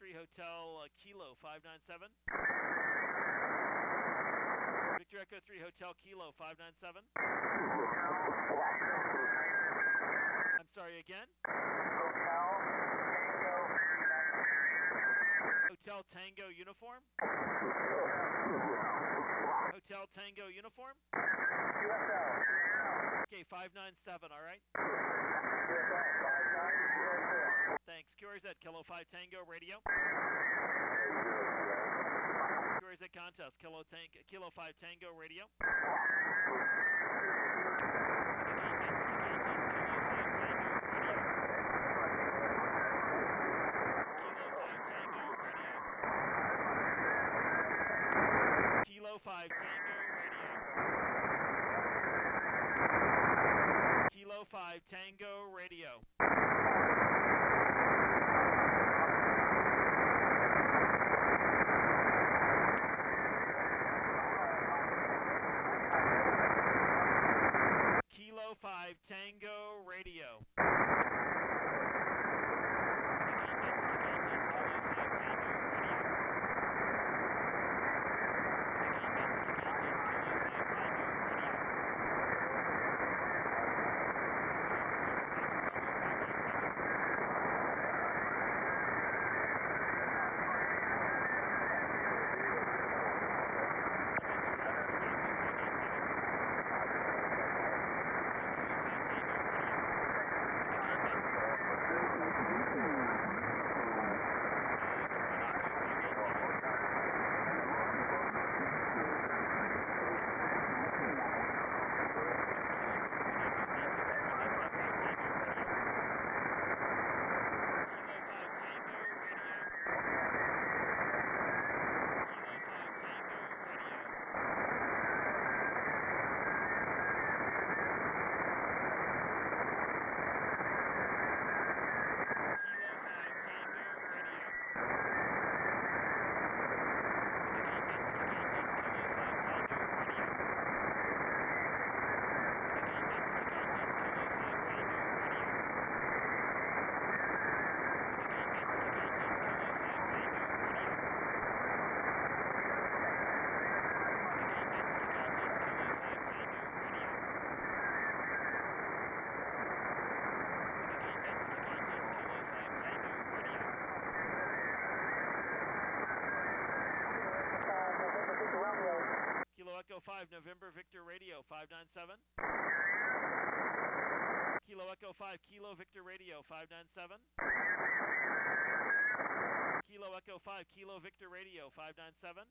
3 Hotel Kilo 597. Victor Echo 3 Hotel Kilo 597. I'm sorry, again? Hotel Tango Uniform? Hotel Tango Uniform? Okay, 597, all right? Thanks. QRZ, Kilo 5 Tango Radio. QRZ Contest, Kilo 5 Tango Radio. Kilo 5 Tango Radio. Kilo 5 Tango Radio. Kilo 5 Tango Radio. Echo 5, November Victor Radio 597. Kilo Echo 5, Kilo Victor Radio 597. Kilo Echo 5, Kilo Victor Radio 597.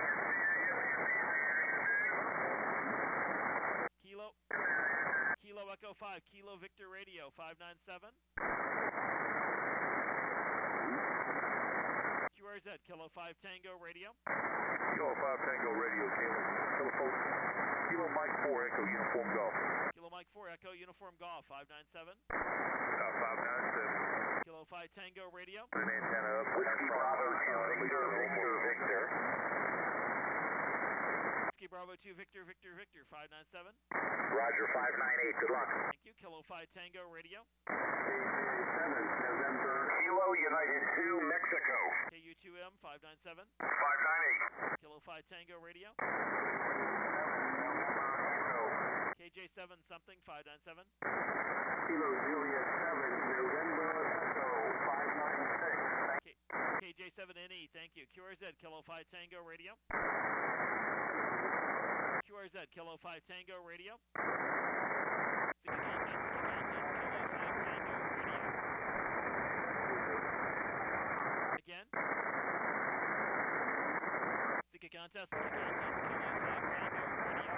Kilo Echo 5, Kilo Victor Radio 597. QRZ, Kilo 5 Tango Radio. Kilo 5 Tango Radio, Kilo Mike 4 Echo Uniform Golf. Kilo Mike 4 Echo Uniform Golf 597. 597. Kilo 5 Tango Radio. An antenna up. Whiskey Bravo 2 Victor. Whiskey Bravo 2 Victor 597. Roger 598, good luck. Thank you. Kilo 5 Tango Radio. November Kilo United 2 Mexico. KU2M 597. 598. Kilo 5 Tango Radio. KJ7 something 597. Kilo Juliet 7 November Echo 596. KJ7NE, thank you. QRZ Kilo 5 Tango Radio. QRZ Kilo 5 Tango Radio. Kilo 5 Tango Radio. Again. Stick a contest, Kilo 5 Tango Radio.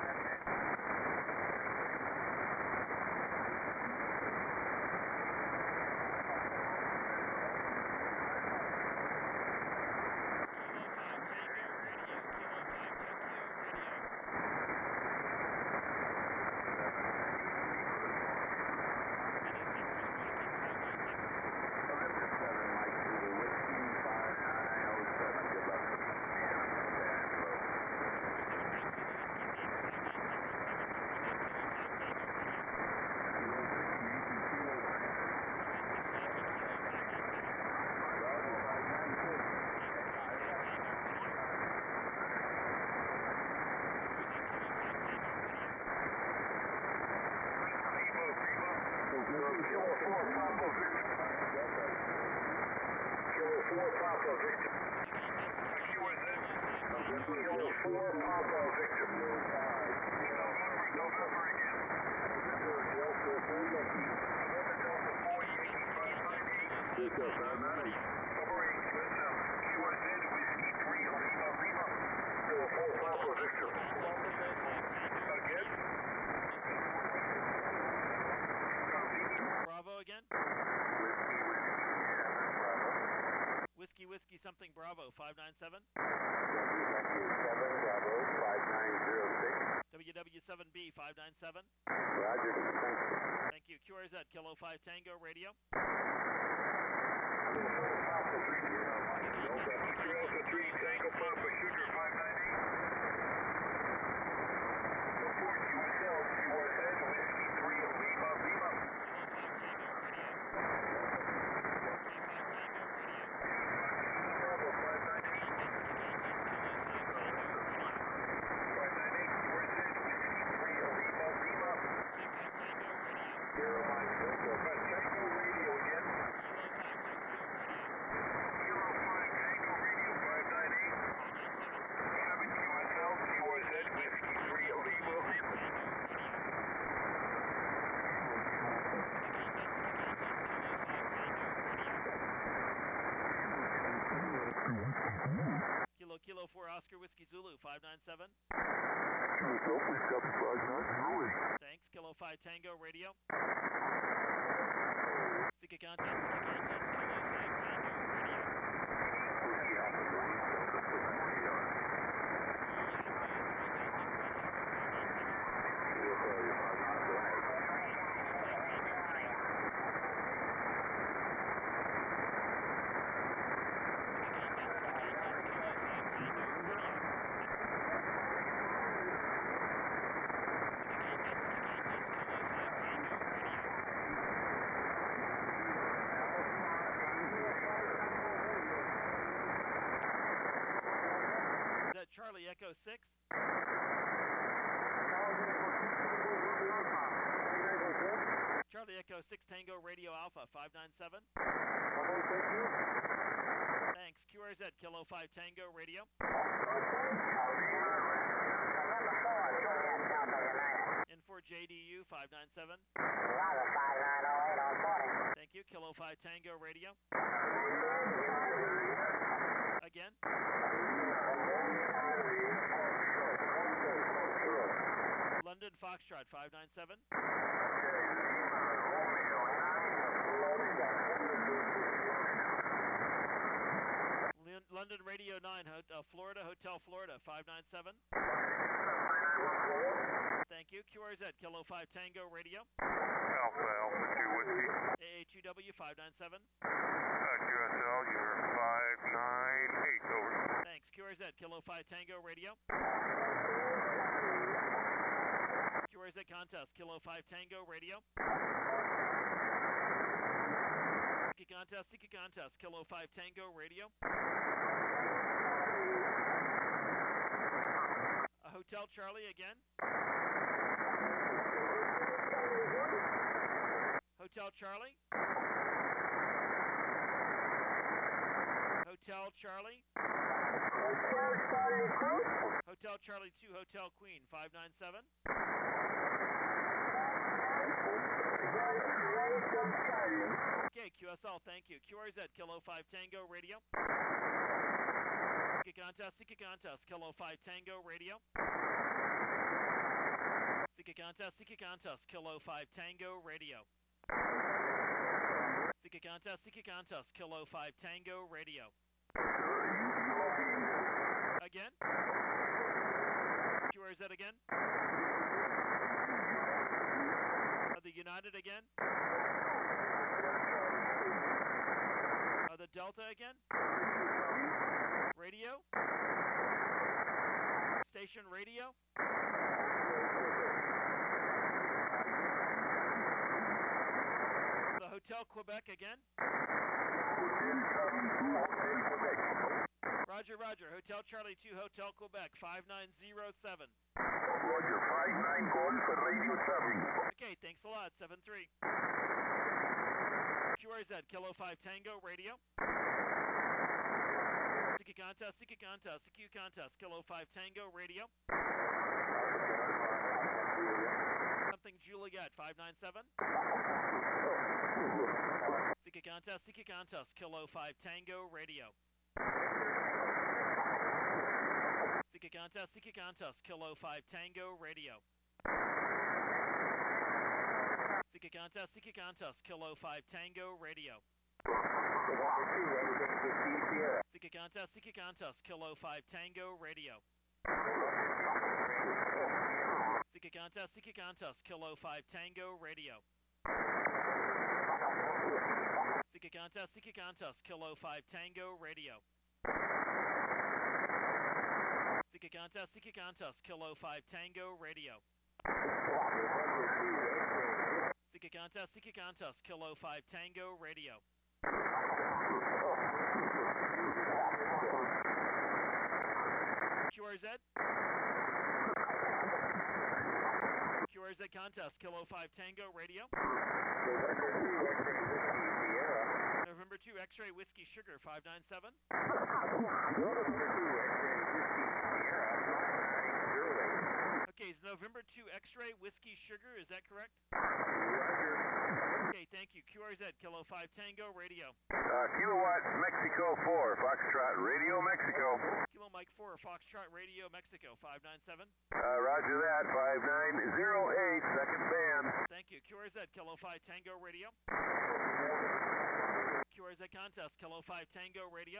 Papa Victor. Kilo 4 Papa Victor. November again. Delta 4 Yankee 598. Delta 598. Number 8 QSL. QSZ Whiskey 3 Lima Lima. Kilo 4 Papa Victor. Again. Bravo again. Whiskey Whiskey something Bravo 597. WW7B 597. Roger. Thank you. QRZ Kilo 5 Tango Radio. Delta 3 Tango Papa Sugar 598. Report QSL QRZ Whiskey 3 Lima Lima. Kilo 4 Oscar Whiskey Zulu 597. Thanks. Kilo 5 Tango Radio. Sika Contest Kilo 5 Tango Radio. Charlie Echo 6. Charlie Echo 6 Tango Radio Alpha 597. Thanks. QRZ Kilo 5 Tango Radio. N4 JDU 597. Thank you. Kilo 5 Tango Radio. Again. London Foxtrot 597. London Radio 9 Florida Hotel Florida 597. Thank you. QRZ Kilo 5 Tango Radio. Alpha 2 Whiskey. AA2W 597. QSL, you're 598, over. Thanks. QRZ Kilo 5 Tango Radio. QRZ Contest Kilo 5 Tango Radio. Sika Contest Kilo 5 Tango Radio. Hotel Charlie again. Hotel Charlie. Hotel Charlie. Hotel Charlie 2 Hotel Queen 597. Okay, QSL, thank you. QRZ Kilo 5 Tango Radio. Sika Contest Kilo 5 Tango Radio. Sika Contest Kilo 5 Tango Radio. Sika Contest Kilo 5 Tango Radio. Again. QRZ again. The United again. The Delta again. Radio. Station radio. The Hotel Quebec again. Roger, Roger. Hotel Charlie 2 Hotel Quebec 5907. Roger, 59 going for radio traffic. Okay, thanks a lot. 73. QRZ Kilo 5 Tango Radio. contest, CQ contest, CQ contest, Kilo 5 Tango Radio. Something Juliet 597. CQ contest, Kilo 5 Tango Radio. CQ contest, Kilo 5 Tango Radio. CQ contest, Kilo 5 Tango Radio. CQ contest, Kilo 5 Tango Radio. CQ contest, Kilo 5 Tango Radio. CQ contest, Kilo 5 Tango Radio. CQ contest, Kilo 5 Tango Radio. CQ contest, Kilo 5 Tango Radio. QRZ. QRZ contest, Kilo 5 Tango Radio. November 2 X-Ray Whiskey Sugar 597. Okay, is November 2 X-Ray Whiskey Sugar, is that correct? Okay, thank you. QRZ, Kilo 5 Tango Radio. Kilowatt Mexico 4, Foxtrot Radio Mexico. Kilo Mike 4, Foxtrot Radio Mexico 597. Roger that, 5908, second band. Thank you. QRZ, Kilo 5 Tango Radio. QRZ contest, Kilo 5 Tango Radio.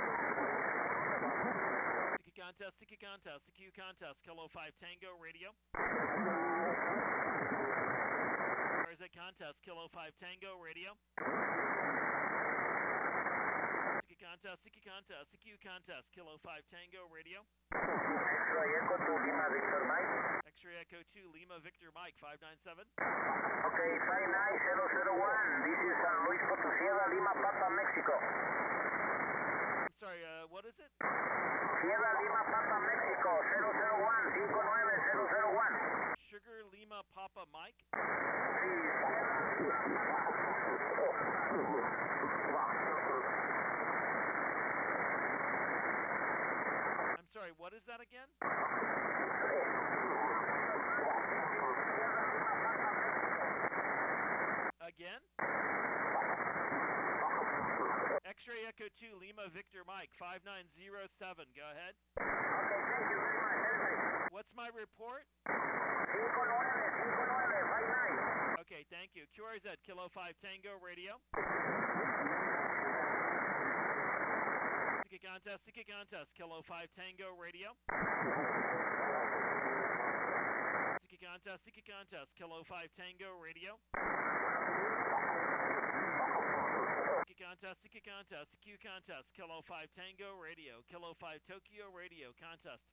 CQ contest, CQ contest, CQ contest, Kilo 5 Tango Radio. QRZ contest, Kilo 5 Tango Radio. CQ contest, CQ contest, CQ contest, Kilo 5 Tango Radio. X-Ray Echo 2 Lima Victor Mike. X-Ray Echo 2 Lima Victor Mike 597. Okay, 59001. This is San Luis Potosí, Lima Papa, Mexico. I'm sorry, what is it? Sierra Lima Papa, Mexico, 001, 59001. Sugar Lima Papa Mike. I'm sorry, what is that again? Again? X-Ray Echo 2 Lima Victor Mike 5907. Go ahead. Okay, thank you very much. What's my report? 5959. Okay, thank you. QRZ Kilo 5 Tango Radio. CQ contest, Kilo 5 Tango Radio. CQ contest, Kilo 5 Tango Radio. CQ contest, CQ contest, Kilo 5 Tango Radio, Kilo 5 Tokyo Radio contest.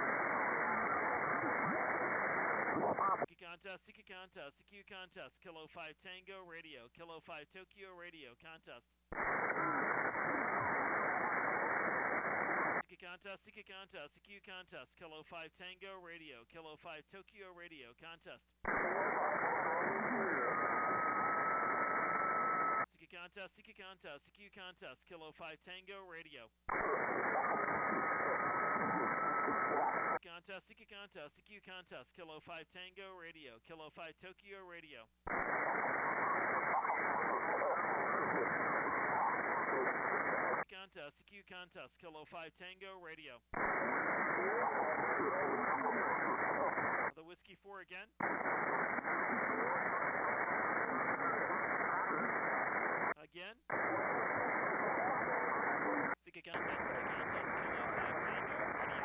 CQ contest, CQ contest, Kilo 5 Tango Radio, Kilo 5 Tokyo Radio contest. CQ contest, CQ contest, CQ contest, Kilo 5 Tango Radio, Kilo 5 Tokyo Radio contest. CQ contest, CQ contest, Kilo 5 Tango Radio. CQ contest, CQ contest, Kilo 5 Tango Radio, Kilo 5 Tokyo Radio. CQ contest, Kilo 5 Tango Radio. The Whiskey 4 again. Again. CQ contest, Kilo 5 Tango Radio.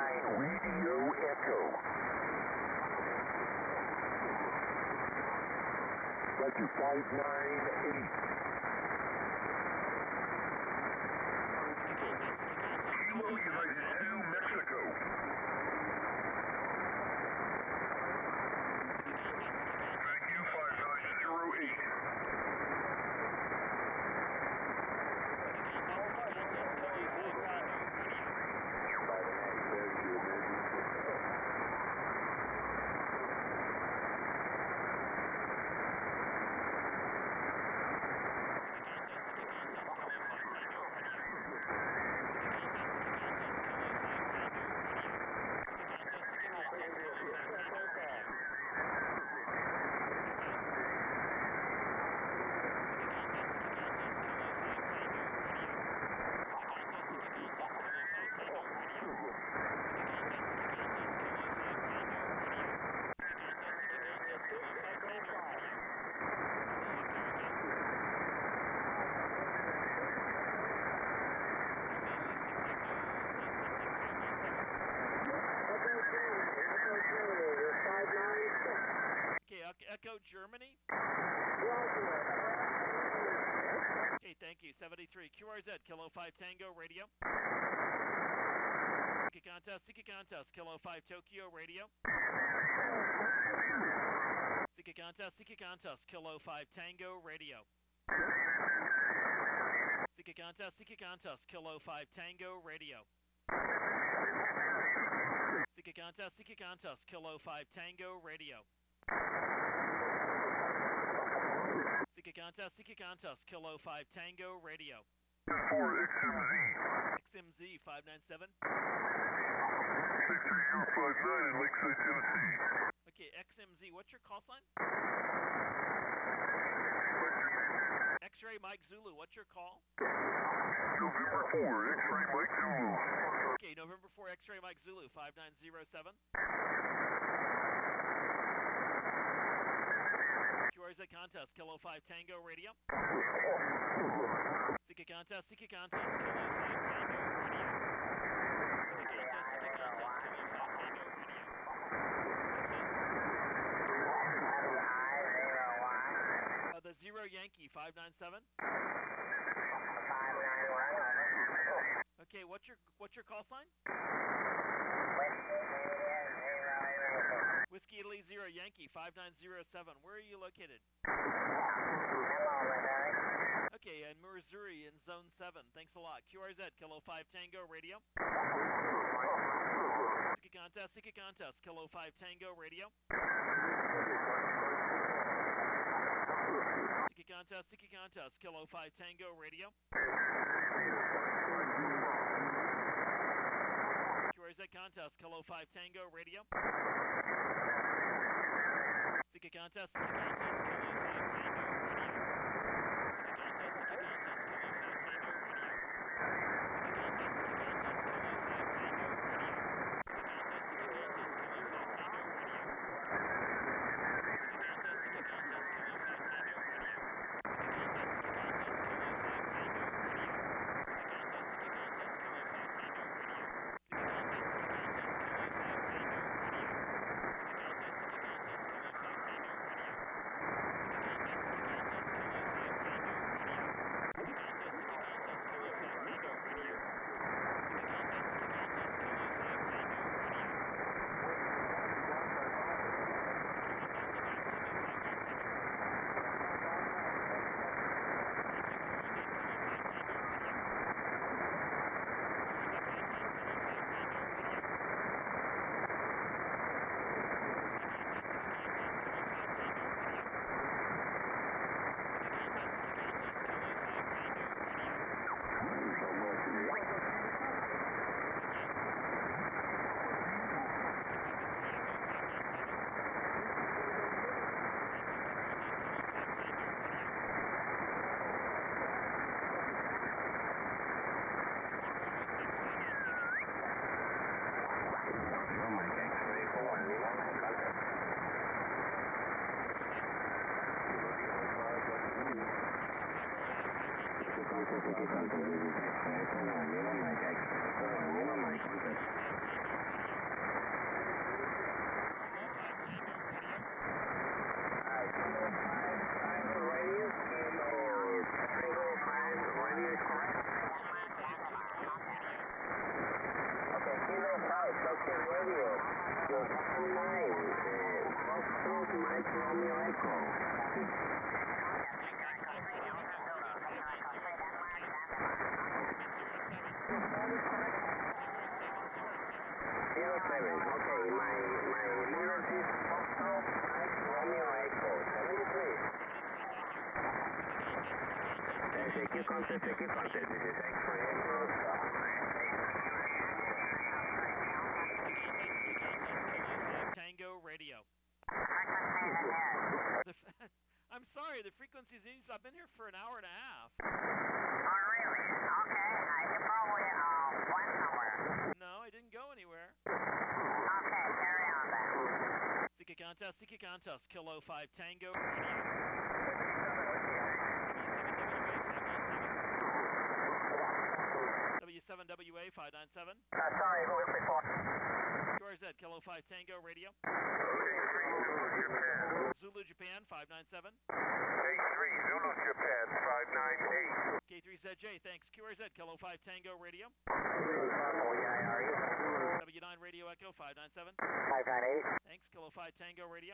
Radio Echo. Roger, 598. New Mexico. Q50908. Echo Germany. Okay, thank you. 73 QRZ Kilo 5 Tango Radio. Siki Contest Kilo 5 Tokyo Radio. Siki Contest Kilo 5 Tango Radio. Siki Contest Kilo 5 Tango Radio. Siki Contest Kilo 5 Tango Radio. Siki Contest Kilo 5 Tango Radio. 4 XMZ. XMZ 597. 63059 in Lakeside, Tennessee. Okay, XMZ, what's your call sign? X-Ray Mike Zulu, what's your call? November 4, X-Ray Mike Zulu. Okay, November 4, X-Ray Mike Zulu 5907. QRZ Contest Kilo 5 Tango Radio. Siki Contest Kilo 5 Tango Radio. Siki Contest Kilo 5 Tango Radio. The 0 Yankee 597. Okay, what's your call sign? Whiskey Italy 0 Yankee 5907. Where are you located? Okay, in Missouri in Zone 7. Thanks a lot. QRZ Kilo 5 Tango Radio. Siki Contest Kilo 5 Tango Radio. Siki Contest Kilo 5 Tango Radio. QRZ Contest Kilo 5 Tango Radio. Siki Contest Kilo 5 Tango Radio. Siki Contest Kilo 5 Tango Radio. Siki Contest Kilo 5 Tango Radio. Siki Contest Kilo 5 Tango Radio. Siki Contest Kilo 5 Tango Radio. Rocket Radio. Your time 9. Foxtrot Mike Romeo Echo. Okay, my model is Foxtrot Mike Romeo Echo. 73. Thank you, contact. This is X-ray Echo. Tango Radio. I'm sorry, the frequency's in. I've been here for an hour and a half. Oh, really? Okay. You probably went somewhere. No, I didn't go anywhere. Okay, carry on then. Sika Contest, Kilo 5 Tango Radio. W7WA 597. Sorry, who is before? QRZ, Kilo 5 Tango Radio. Zulu Japan 597. K3 Zulu Japan 598. K3ZJ, thanks. QRZ, Kilo 5 Tango Radio. W9 Radio Echo 597. 598. Thanks, Kilo 5 Tango Radio.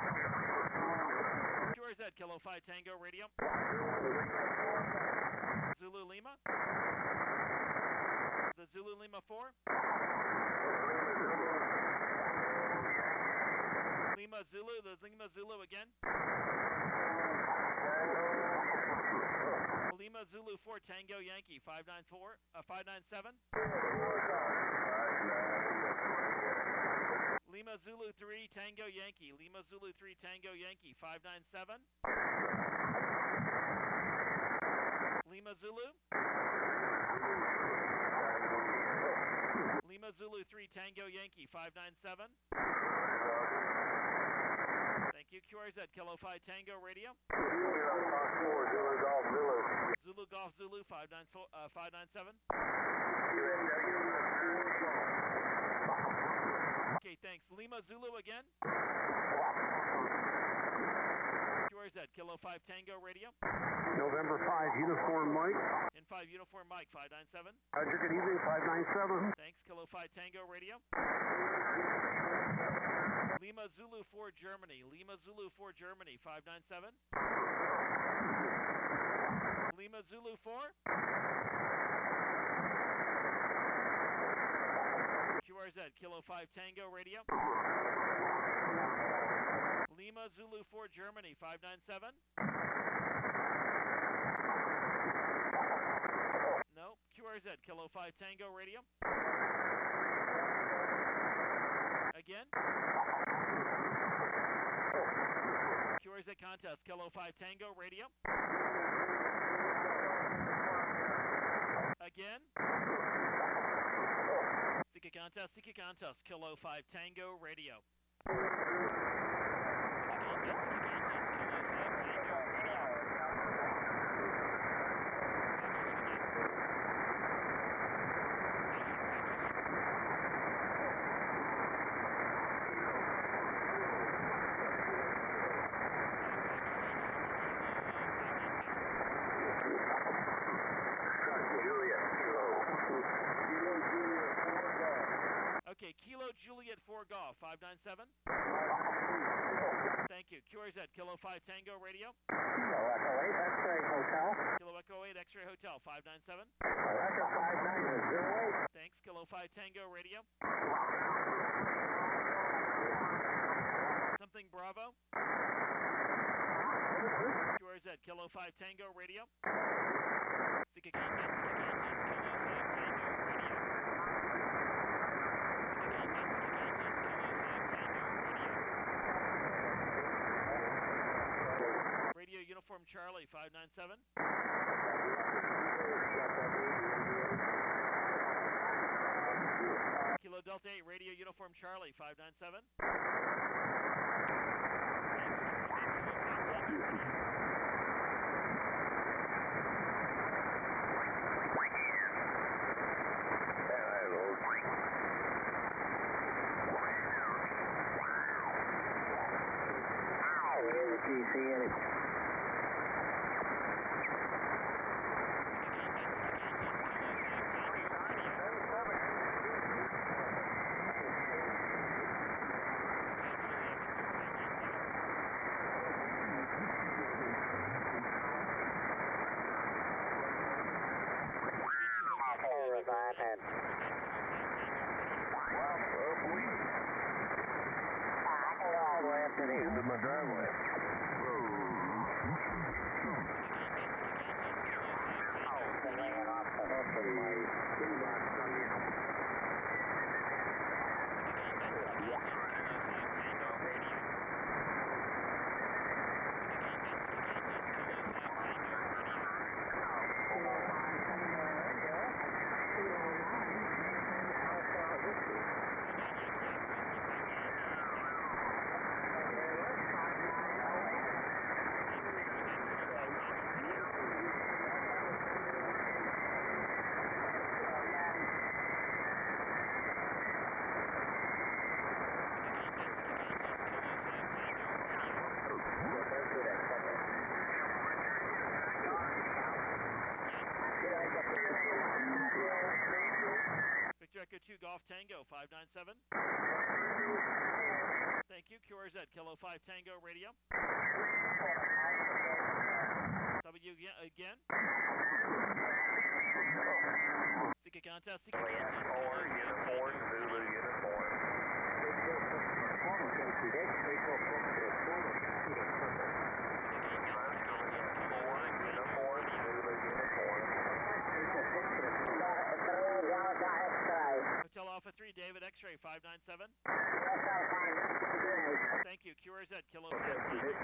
QRZ, Kilo 5 Tango Radio. Zulu Lima. The Zulu Lima 4. Lima Zulu, the Lima Zulu again. Lima Zulu 4 Tango Yankee 597. Lima Zulu 3 Tango Yankee. Lima Zulu 3 Tango Yankee 597. Lima Zulu. Lima Zulu 3 Tango Yankee 597. Thank you. QRZ, Kilo 5 Tango Radio. Zulu Golf Zulu 597. Okay, thanks. Lima Zulu again. QRZ, Kilo 5 Tango Radio. November 5 Uniform Mike. In 5 Uniform Mike 597. Roger, good evening, 597. Thanks, Kilo 5 Tango Radio. Lima Zulu 4 Germany. Lima Zulu 4 Germany 597. Lima Zulu 4. QRZ, Kilo 5 Tango Radio. Lima Zulu 4 Germany 597. No. QRZ, Kilo 5 Tango Radio. Again. QRZ Contest, Kilo 5 Tango Radio. Again. Sika Contest, Kilo 5 Tango Radio. Okay, Kilo Juliet 4 Golf 597. Thank you. QRZ, Kilo 5 Tango Radio. Kilo Echo 8 X-ray Hotel. Kilo Echo 8 X-ray Hotel 597. Echo 5908. Thanks, Kilo 5 Tango Radio. Something Bravo. QRZ, Kilo 5 Tango Radio. Sika Contest, Kilo 5 Tango Radio. Radio Uniform Charlie 597. Kilo Delta 8 Radio Uniform Charlie 597. heading into my driveway. Hanging off the hook of my toolbox from you. Victor Echo 2 Golf Tango 597. Thank you. QRZ Kilo 5 Tango Radio. W again. Sticky contest. Sticky contest. Uniform, Zulu, uniform. Hotel Alpha 3 David X-Ray 597. Thank you. QRZ Kilo 5 Tango Radio.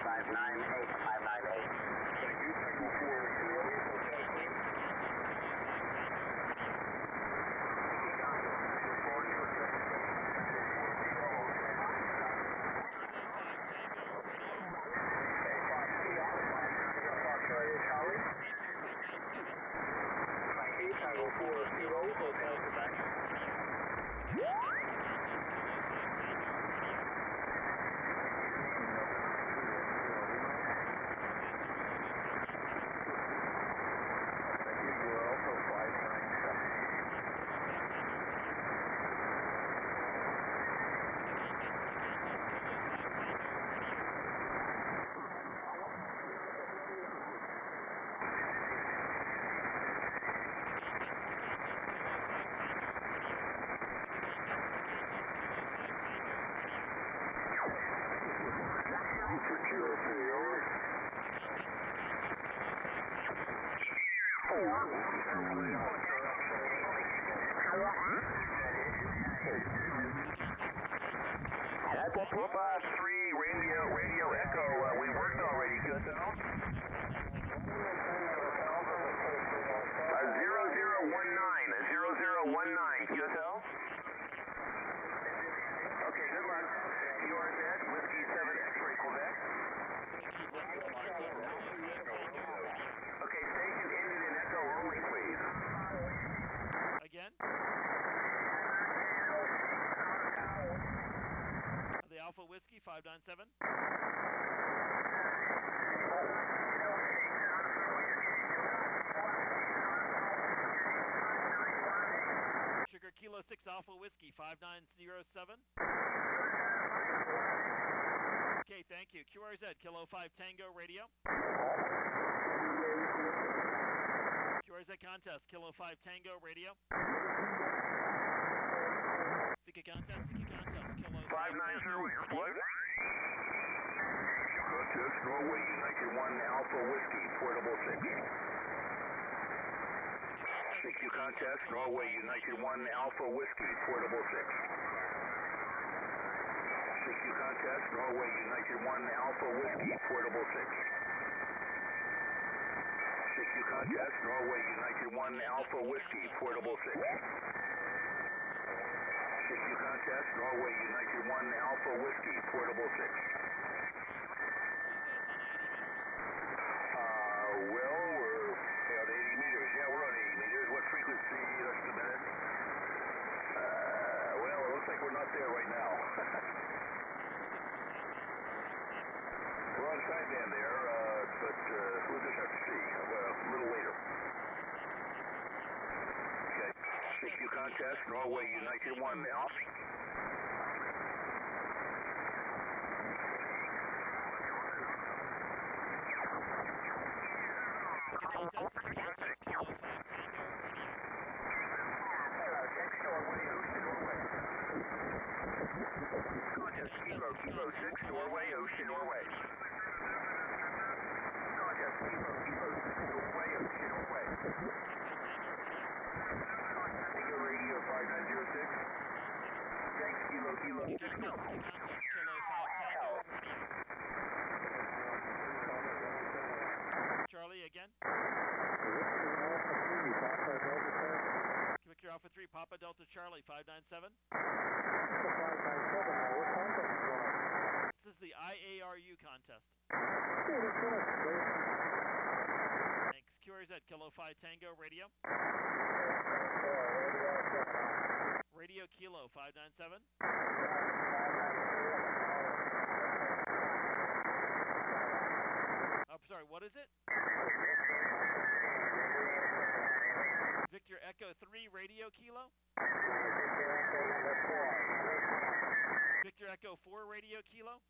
598, 598. Thank you, Tango 4, Kilo, Sticky Radio Echo, we worked already, QSL. 0019, QSL. Okay, good luck. QRZ, Whiskey 7 X-Ray Quebec. Okay, station ended in Echo only, please. Again? The Alpha Whiskey 597. Sugar Kilo 6 Alpha Whiskey 5907. Okay, thank you. QRZ Kilo 5 Tango Radio. QRZ Contest Kilo 5 Tango Radio. Sticky Contest Kilo 5 Tango Radio. Contest Norway United 1 Alpha Whiskey, Portable 6. CQ Contest Norway United 1 Alpha Whiskey, Portable 6. CQ Contest Norway United 1 Alpha Whiskey, Portable 6. CQ Contest Norway United 1 Alpha Whiskey, Portable 6. CQ Contest Norway United 1 Alpha Whiskey, Portable 6. Well, we're at 80 meters. Yeah, we're on 80 meters. What frequency? Just a minute. Well, it looks like we're not there right now. We're on sideband there, but we'll just have to see a little later. Okay. CQ Contest, Norway United 1 now. Kilo 6, Norway, Ocean, Norway. Contest, Kilo 6, Norway, Ocean, Norway. Tango Radio 5906. Thanks, Kilo 6, no. Charlie again. Victor Alpha 3, Papa Delta Charlie 597. This is the IARU contest. Thanks. QRZ Kilo 5 Tango Radio. Radio Kilo 597. I'm sorry, what is it? Victor Echo 3 Radio Kilo. Victor Echo 4 Radio Kilo.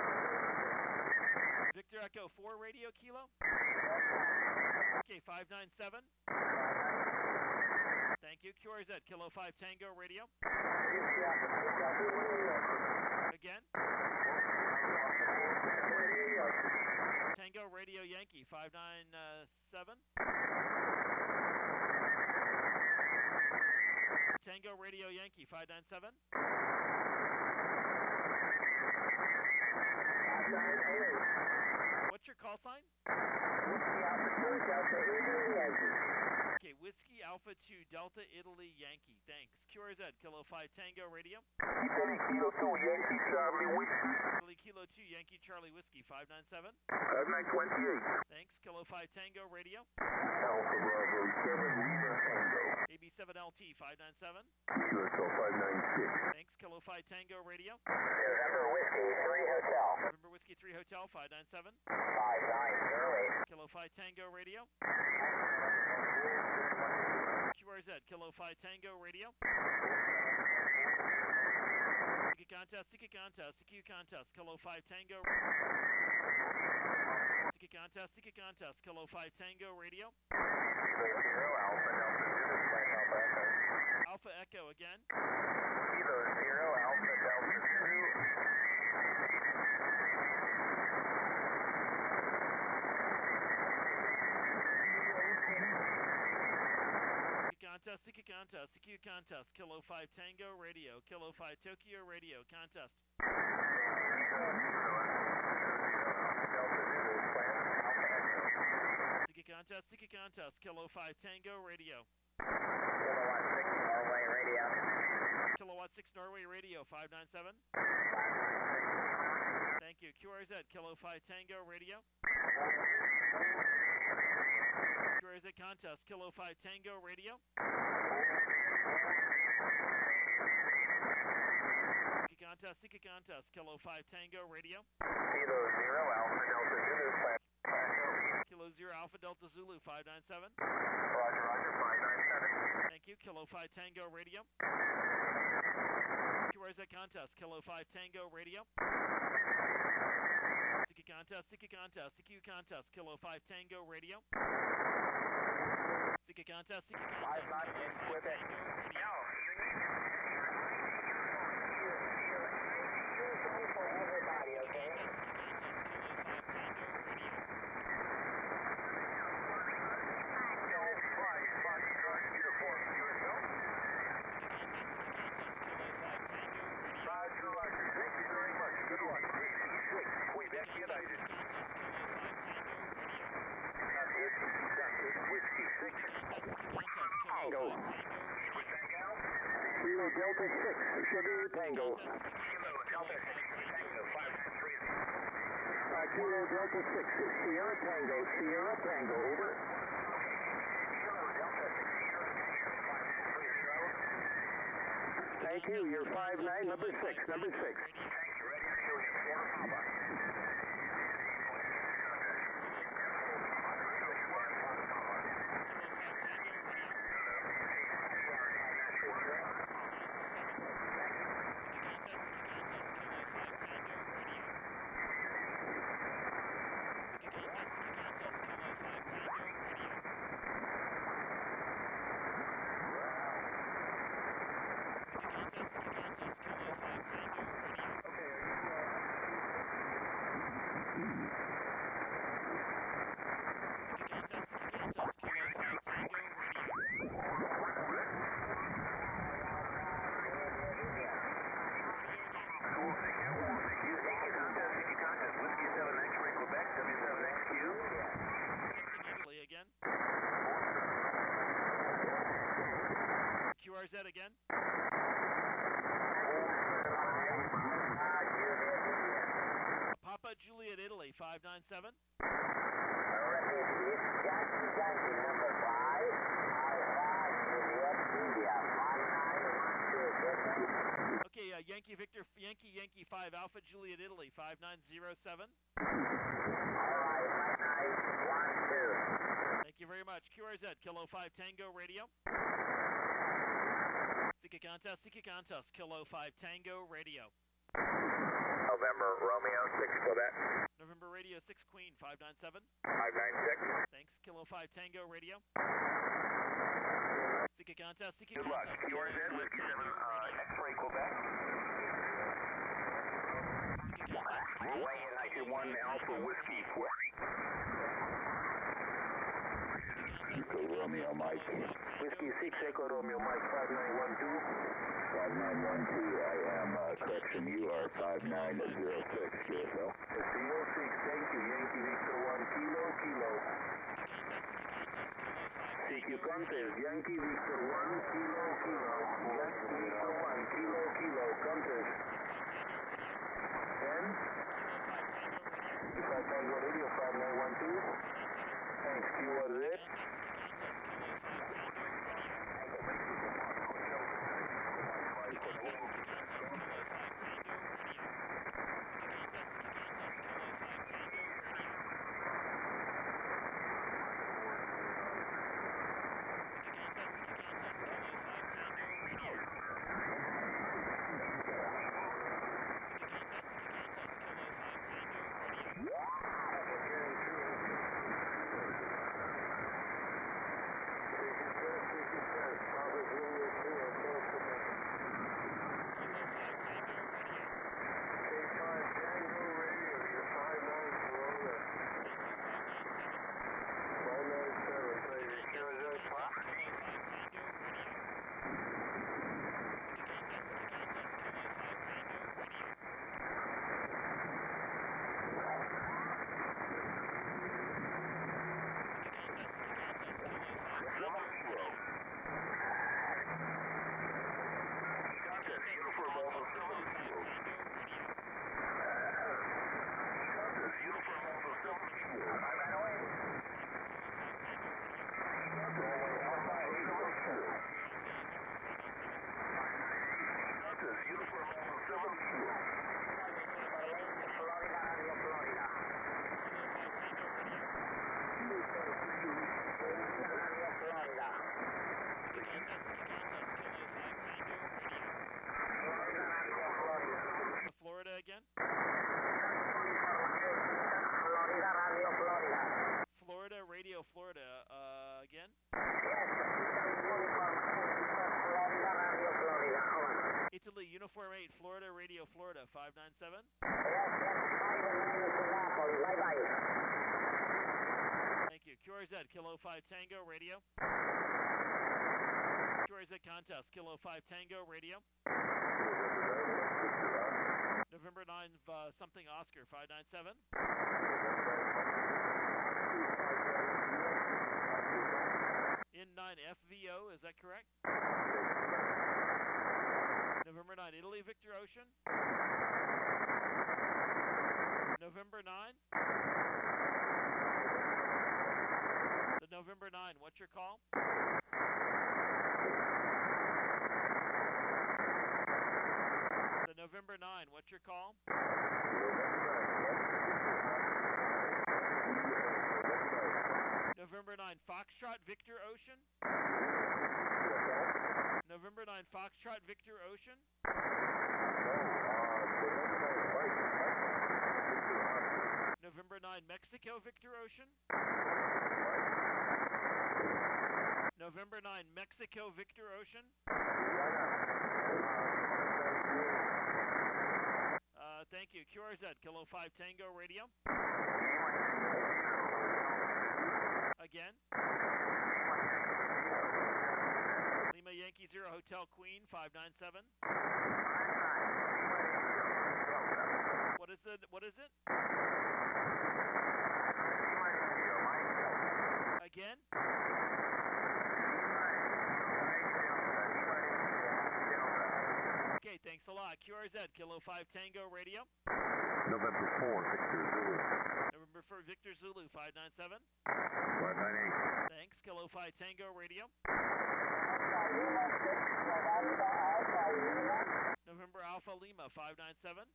Victor Echo 4 Radio Kilo. Okay, 597. Thank you. QRZ Kilo 5 Tango Radio. Again. Tango Radio Yankee 597. Tango Radio Yankee 597. call sign? Whiskey Alpha 2, Delta Italy Yankee. Okay, Whiskey Alpha 2 Delta Italy Yankee. Thanks. QRZ, Kilo 5 Tango Radio. Italy Kilo 2 Yankee Charlie Whiskey. Italy Kilo 2 Yankee Charlie Whiskey 597. 5928. Thanks. Kilo 5 Tango Radio. Alpha Bravo 7 Lima Tango. AB7LT 597. QSL 596. Thanks. Kilo 5 Tango Radio. November Whiskey 3 Hotel. November Whiskey 3 Hotel 597. 5908. Kilo 5 Tango Radio. QRZ, Kilo 5 Tango Radio. Sticky contest, CQ contest, Kilo 5 Tango. Sticky contest, Kilo 5 Tango Radio. Kilo 0 Alpha Delta Zulu Flight Alpha Echo. Alpha Echo again. Kilo 0 Alpha Delta Zulu. Sticky contest, CQ contest, Kilo 5 Tango Radio, Kilo 5 Tokyo Radio, contest. Sticky contest, Kilo 5 Tango Radio. Kilowatt 6 Norway Radio. Kilowatt 6 Norway Radio, 597. Thank you. QRZ, Kilo 5 Tango Radio. QRZ contest, Kilo 5 Tango Radio. Sticky contest, Kilo 5 Tango Radio. Kilo 0 Alpha Delta Zulu Flight Kilo 0 Alpha Delta Zulu 597. Roger, Roger, 597. Thank you. Kilo 5 Tango Radio. QRZ contest, Kilo 5 Tango Radio. Sticky contest, CQ contest, Kilo 5 Tango Radio. Sticky contest, Kilo 5 Tango Radio. For everybody, okay? Roger, Roger. Thank you very much. Good luck. 366 Quebec United. Whiskey 6. Tango. Kilo Delta 6, Sugar Tango. Kilo Delta 6 Tango 530. Kilo Delta 6, Sierra Tango, Sierra Tango, over. Kilo Delta 6 Sierra Tango 530. Thank you, you're 5'9", number 6, number 6. Thank you. Ready for Juliet 4 Papa. Again. QRZ again. Papa Juliet Italy 597. Okay, Yankee Victor, Yankee 5 Alpha Juliet Italy 5907. Thank you very much. QRZ, Kilo 5 Tango Radio. Sticky contest, Kilo 5 Tango Radio. November Romeo 6 Quebec. November Radio 6 Queen 597. 596. Thanks, Kilo 5 Tango Radio. Sticky contest, Good luck. QRZ Whiskey 7 X-Ray Quebec. Wayne 91 Alpha Whiskey 4. Echo Romeo Mike. Whiskey 6 Echo Romeo Mike 5912. I am correction, you are 5906 QSL. CO6, thank you. Yankee Victor 1 Kilo, Kilo. CQ Contes, Yankee Victor 1 Kilo, Kilo. Yankee Victor 1 Kilo, Kilo, Contes. And? Kilo 5 Tango Radio 5912. Thanks, Q, what is it? Florida again? Florida, Radio Florida. Florida, Radio Florida, again? Yes, Florida, Radio Florida. Over. Italy, Uniform 8, Florida, Radio Florida, 597. Yes, 5 Indianapolis. Bye-bye. Thank you. QRZ, Kilo 5 Tango, Radio. QRZ contest, Kilo 5 Tango, Radio. November 9, something Oscar, 597. N9 FVO, is that correct? November 9, Italy, Victor Ocean. November 9. The November 9, what's your call? The November 9, what's your call? November 9, Foxtrot, Victor Ocean. November 9, Foxtrot, Victor Ocean. November 9, Mexico, Victor Ocean. November 9, Mexico, Victor Ocean. Thank you. QRZ, Kilo 5 Tango, Radio. Again. Lima Yankee 0 Hotel Queen, 597. What is it? What is it? Again? Okay, thanks a lot. QRZ, Kilo 5 Tango, Radio. November 4, Victor Zulu. November 4, Victor Zulu, 597. 598. Thanks. Kilo 5 Tango, Radio. November Alpha Lima, 597.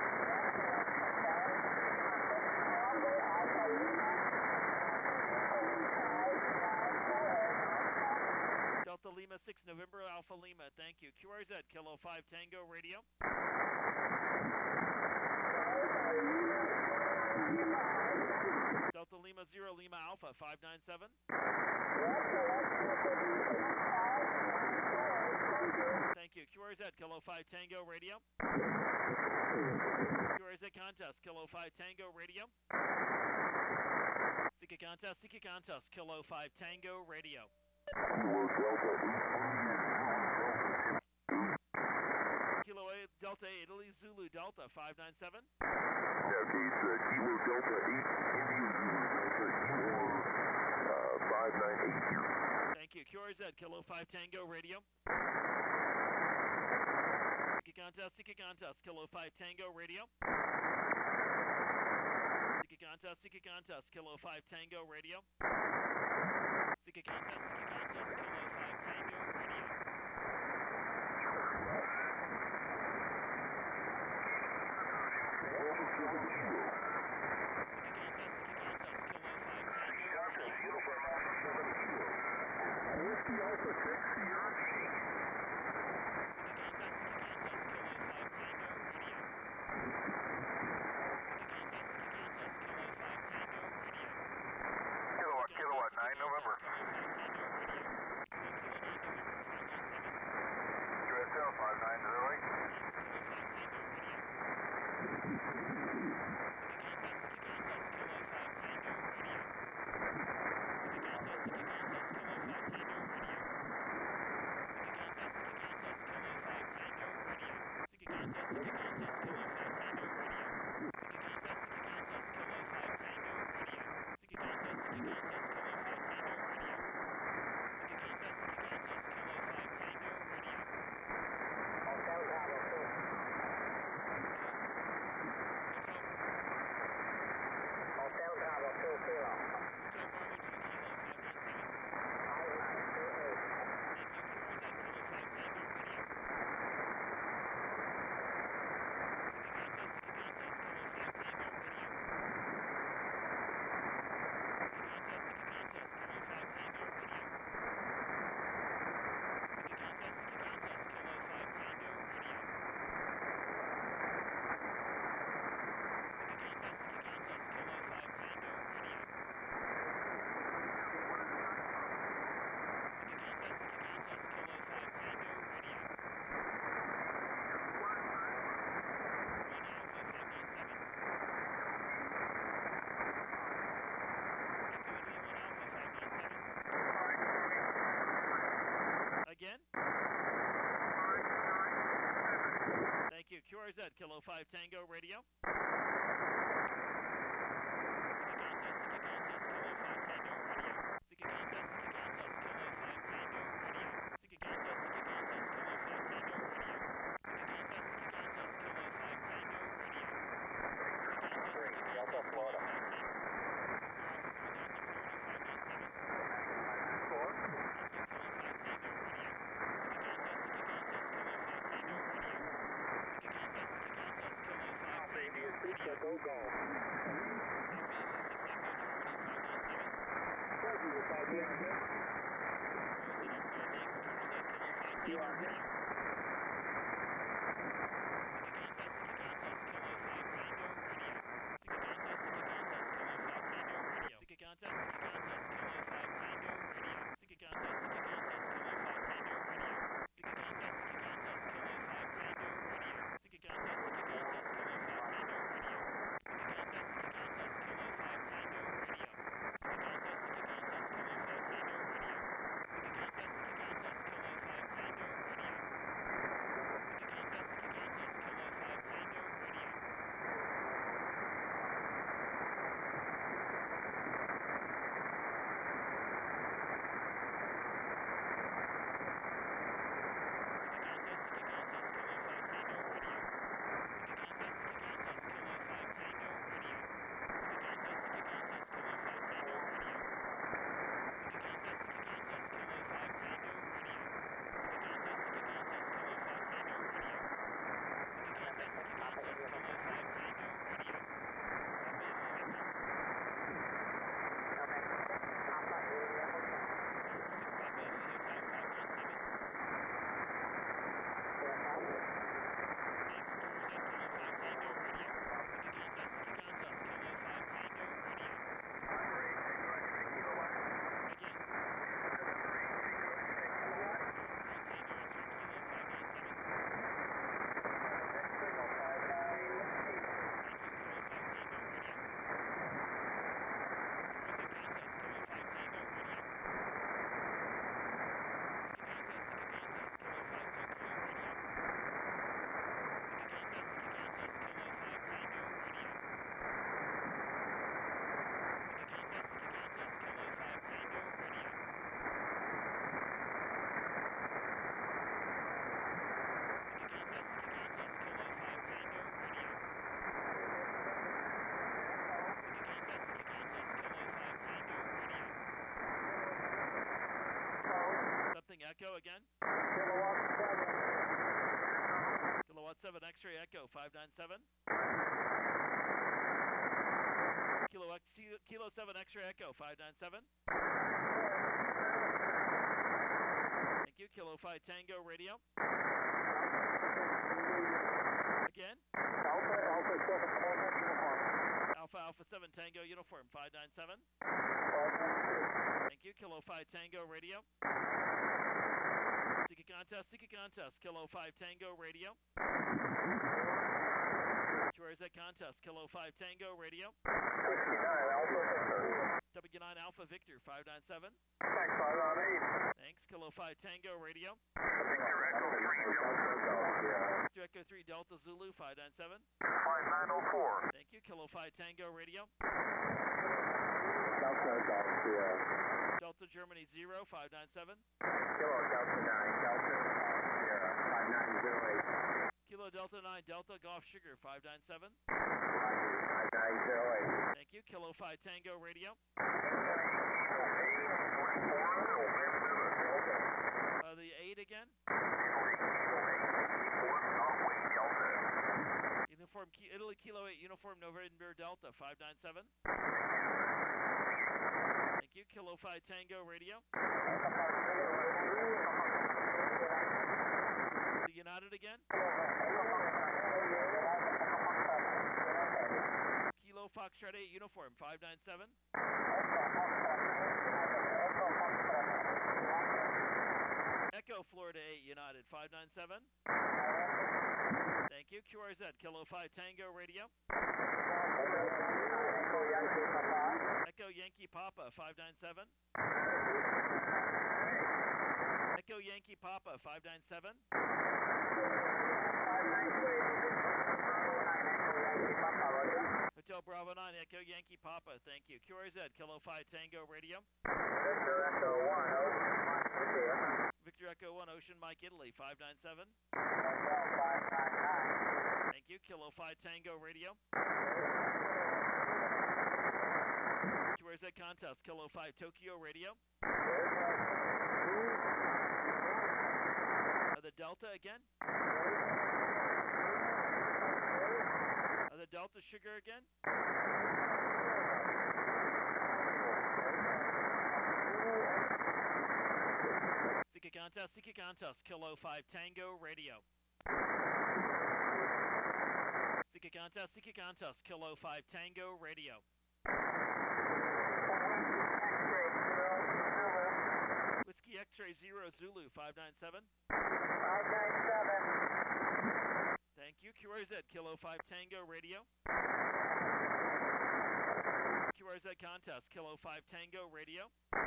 Delta Lima 6, November Alpha Lima, thank you. QRZ, Kilo 5 Tango, Radio. Delta Lima 0, Lima Alpha, 597. Thank you. QRZ, Kilo 5 Tango, Radio. QRZ contest, Kilo 5 Tango, Radio. Sika contest, Kilo 5 Tango, Radio. Delta, Italy, Zulu Delta, 597. Yeah, okay, it's Kilo Delta 8, Indian Zulu Delta, you are 598. Thank you. QRZ, Kilo 5 Tango Radio. Sika Contest, Kilo 5 Tango Radio. Sika Contest, Kilo 5 Tango Radio. Sika Contest, Kilo 5 Tango Radio. Uniform Alpha 7 Kilo. Whiskey Alpha 6, Sierra Tango. Kilowatt 9 November. QSL 590. Again? Thank you. QRZ, Kilo 5 Tango Radio. Echo again. Kilowatt 7 X-ray Echo 597. Kilo 7 X-ray Echo 597. Thank you. Kilo 5 Tango Radio. Again. Alpha 7 Tango Uniform 597. Thank you. Kilo 5 Tango Radio. Seek a contest. Kilo 5 Tango Radio. QRZ contest. Kilo 5 Tango Radio. W9 Alpha Victor 597. Thanks. Kilo 5 Tango Radio. Victor Echo 3 Delta Zulu 597. 5904. Thank you. Kilo 5 Tango Radio. Delta Germany 0 597. Kilo Delta 9 Delta Golf Sugar 597. Thank you. Kilo 5 Tango Radio. The 8 again. Uniform Italy Kilo 8 Uniform November Delta 597. Thank you. Kilo 5 Tango Radio. The United again. Kilo Foxtrot 8 Uniform 597. Echo Florida 8 United 597. Thank you. QRZ Kilo 5 Tango Radio. Echo Yankee Papa 597. Echo Yankee Papa 597. Hotel Bravo 9 Echo Yankee Papa. Thank you. QRZ Kilo 5 Tango Radio. Victor Echo 1 Ocean Mike Italy 597. Thank you. Kilo 5 Tango Radio. QRZ contest. Kilo 5 Tokyo Radio. The Delta again. The Delta Sugar again. Seek a contest. Kilo 5 Tango Radio. Seek a contest. Kilo 5 Tango Radio. Whiskey X-ray 0 Zulu 597. 597. Thank you. QRZ Kilo 5 Tango Radio. QRZ contest. Kilo 5 Tango Radio.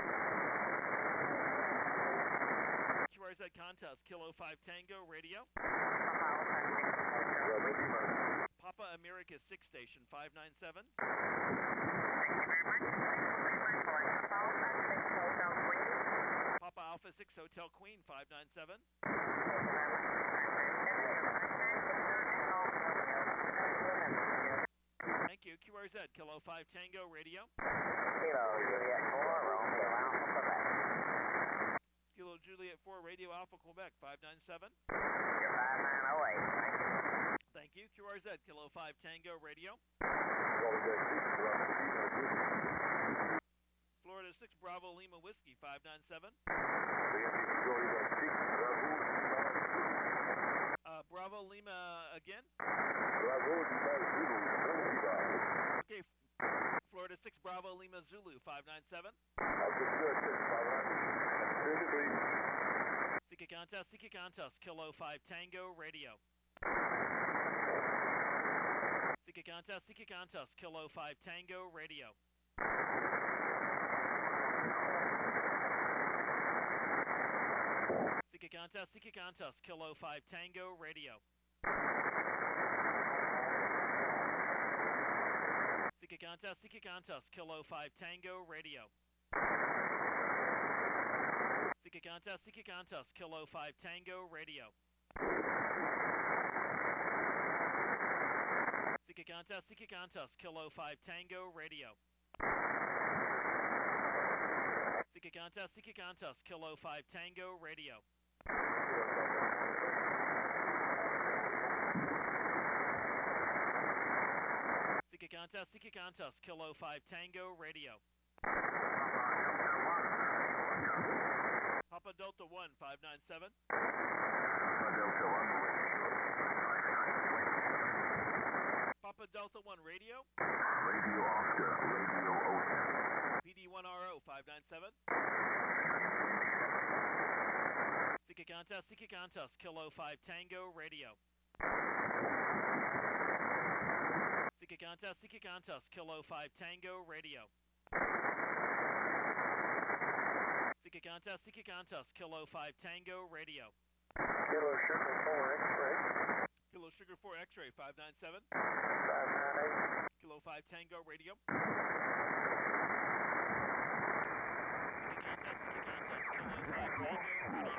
QRZ contest. Kilo 5 Tango Radio. Papa America 6 Station 597. Papa Alpha 6 Hotel Queen 597. Thank you. QRZ Kilo 5 Tango Radio. Kilo Juliet 4 Radio Alpha Quebec 597. Thank you. QRZ Kilo 5 Tango Radio. Florida 6 Bravo Lima Whiskey 597. Bravo Lima again. Okay. Florida 6 Bravo Lima Zulu 597. Seek a contest. Kilo 5 Tango Radio. Seek a contest. Kilo 5 Tango Radio. Seek a contest. Kilo 5 Tango Radio. Seek a contest. Kilo 5 Tango Radio. Seek a contest. Kilo 5 Tango Radio. Seek a contest. Kilo 5 Tango Radio. Seek Seeker contest, Kilo 5 Tango, radio. Seeker contest, Kilo 5 Tango, radio. Papa Delta 1, 597. Papa Delta 1, radio. Radio Oscar, Radio Ocean. PD1RO, 597. Seeker contest, Kilo 5 Tango, radio. Seeker contest, Kilo 5 Tango, radio. Seeker contest, Kilo 5 Tango, radio. Kilo Sugar 4 X-ray. Kilo Sugar 4 X-ray, 597. 598. Kilo 5 Tango, radio. Seeker contest, Kilo 5 Tango, radio.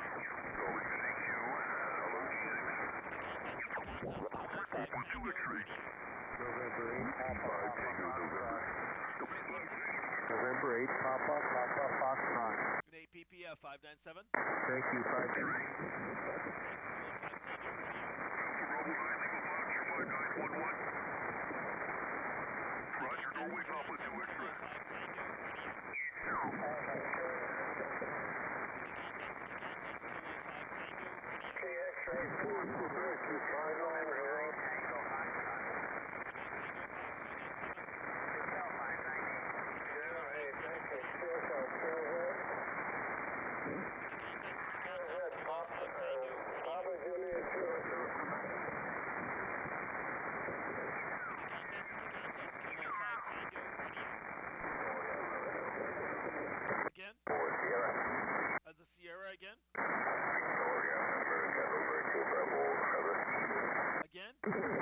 November 8, Papa, November 8, Papa, Foxtrot. Good 8 PPF, 597. Thank you, 5. Roger, go with Papa 2 X-ray. X-ray 4 Quebec, 598. Tango Foxtrot. Hotel 598. Papa Juliet 2. Again? The Sierra again? Again?